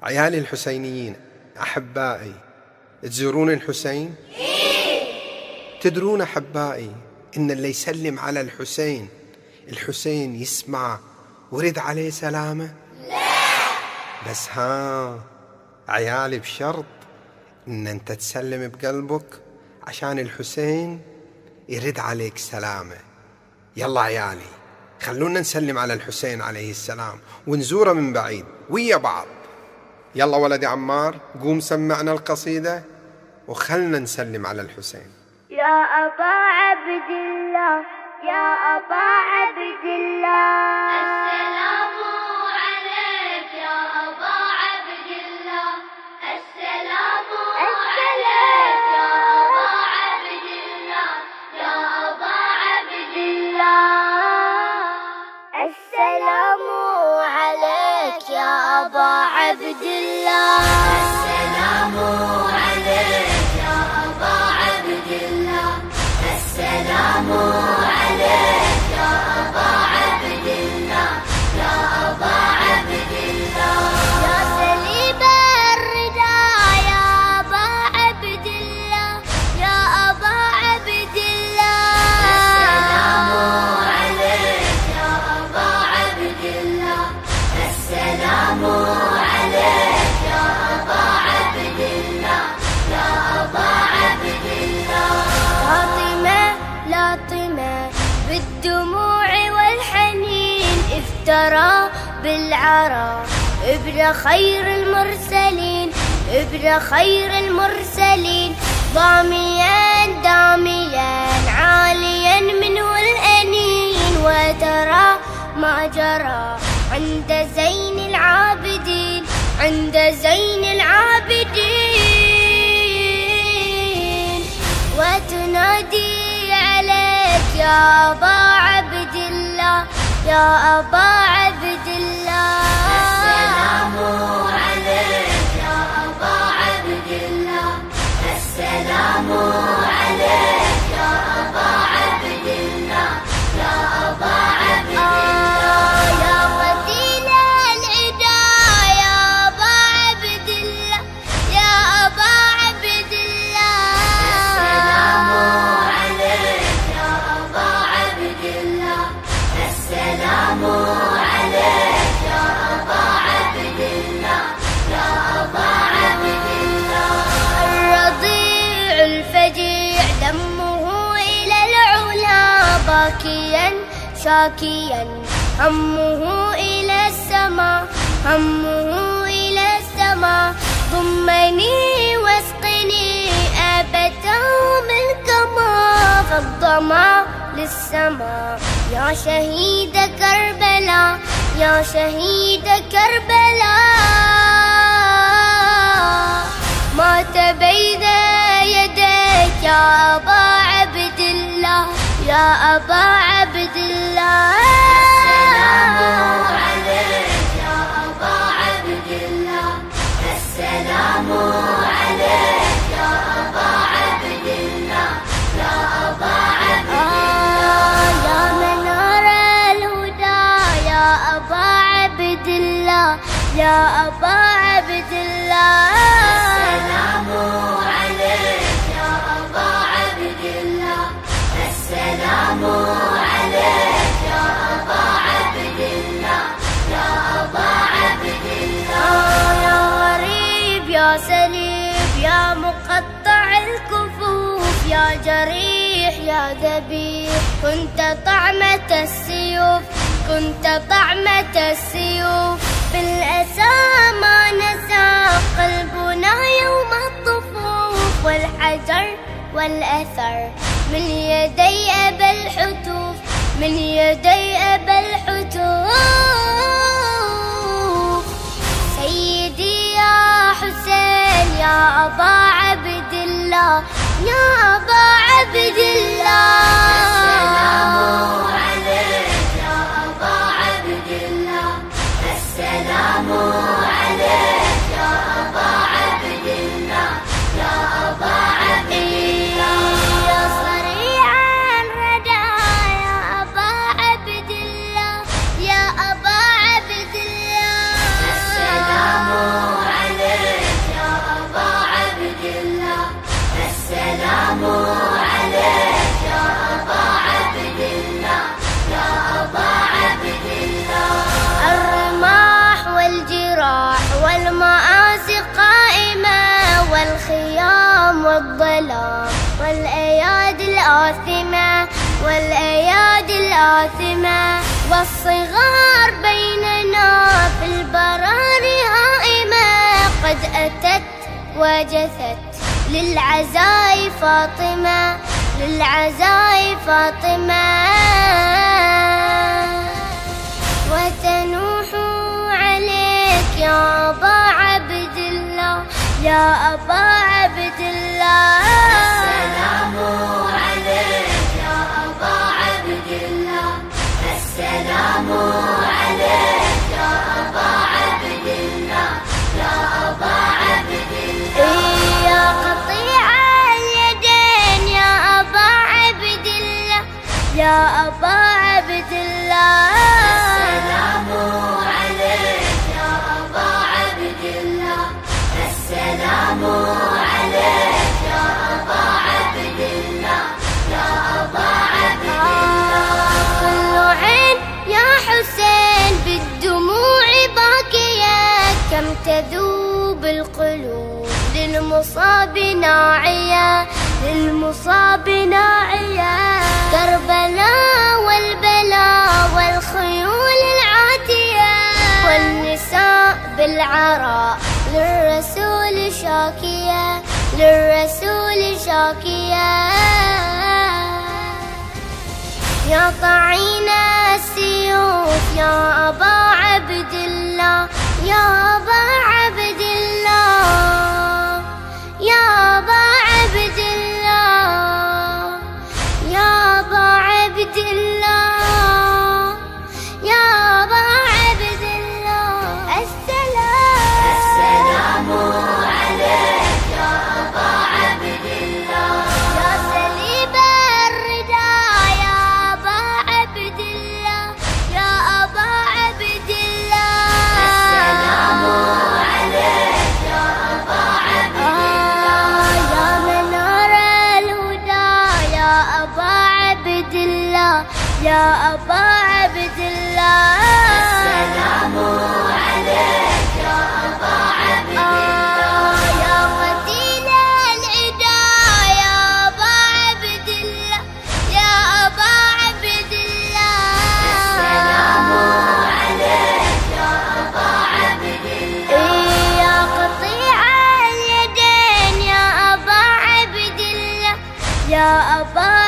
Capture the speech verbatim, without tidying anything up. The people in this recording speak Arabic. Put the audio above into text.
عيالي الحسينيين أحبائي، تزورون الحسين؟ تدرون أحبائي إن اللي يسلم على الحسين الحسين يسمع ورد عليه سلامة؟ لا. بس ها عيالي بشرط إن أنت تسلم بقلبك عشان الحسين يرد عليك سلامة. يلا عيالي خلونا نسلم على الحسين عليه السلام ونزوره من بعيد ويا بعض. يلا ولدي عمار قوم سمعنا القصيدة وخلنا نسلم على الحسين. يا أبا عبد الله يا أبا عبد الله السلام عليك يا أبا عبد الله السلام عليك يا أبا عبد الله يا أبا عبد الله السلام عليك يا أبا عبد الله السلام عليك يا أبا عبد الله السلام عليك يا أبا عبد الله يا أبا عبد الله يا سليب الردى يا أبا عبد الله يا أبا عبد الله السلام عليك يا أبا عبد الله السلام عليك يا أبا عبد الله يا أبا عبد الله فاطمة لاطمة بالدموع والحنين افترى بالعرى ابن خير المرسلين ابن خير المرسلين ضاميا داميا عاليا منه الأنين وترى ما جرى عند زين العابدين عند زين العابدين وتنادي عليك يا أبا عبد الله يا أبا عبد الله السلام عليك يا أبا عبد الله السلام عليك يا أبا عبد الله يا أبا عبد الله يا قتيل العدا يا أبا عبد الله يا أبا عبد الله السلام عليك يا أبا عبد الله السلام عليك يا أبا عبد الله يا أبا عبد الله الرضيع الفجيع دمه إلى العلا باكيا شاكيا همه إلى السماء همه إلى السماء ضمني واسقني أبدا من كما فالظما للسماء يا شهيد كربلاء يا شهيد كربلاء مات بين يديك يا أبا عبد الله يا أبا عبد الله السلام عليك يا أبا عبد الله السلام عليك يا أبا عبد الله يا أبا عبد الله يا منار الهدى يا أبا عبد الله يا أبا عبد الله السلام عليك يا أبا عبد الله السلام عليك يا أبا عبد الله يا أبا عبد الله يا غريب يا سليب يا مقطع الكفوف يا جريح يا ذبيح كنت طعمة السيوف كنت طعمة السيوف بالأسى ما نسى قلبنا يوم الطفوف والحجر والأثر من يدي أبا الحتوف من يدي أبا الحتوف سيدي يا حسين يا أبا عبد الله يا أبا عبد الله السلام عليك يا أبا عبد الله السلام عليك يا أبا عبد الله يا أبا عبد الله يا صريع الردى يا أبا عبد الله يا أبا عبد الله السلام عليك الظلام والأيادي الآثمة والأيادي الآثمة والصغار بيننا في البرار هائمة قد أتت وجثت للعزاء فاطمة للعزاء فاطمة وتنوح عليك يا أبا عبد الله يا أبا عبد الله السلام عليك يا أبا عبد الله السلام عليك يا أبا عبد الله يا أبا عبد الله يا قطيع اليدين يا أبا عبد الله يا أبا عبد الله السلام عليك يا أبا عبد الله السلام عليك يا أبا عبد الله يا أبا عبد الله كل عين يا حسين بالدموع باكية كم تذوب القلوب للمصاب ناعية للمصاب ناعية كربلاء والبلاء والخيول العاتية والنساء بالعراء للرسول شاكية للرسول شاكية يا طعين السيوف يا أبا عبد الله يا أبا عبد الله يا أبا عبد الله يا أبا عبد الله يا أبا عبد الله السلام السلام عليك يا أبا عبد الله يا سليب الردى يا أبا عبد الله يا أبا عبد الله السلام عليك يا أبا عبد الله يا منار الهدى يا أبا عبد الله يا أبا عبد الله السلام عليك يا أبا عبد الله يا قتيل العدا يا أبا عبد الله يا أبا عبد الله السلام عليك يا أبا عبد الله يا قطيع اليدين يا أبا عبد الله يا أبا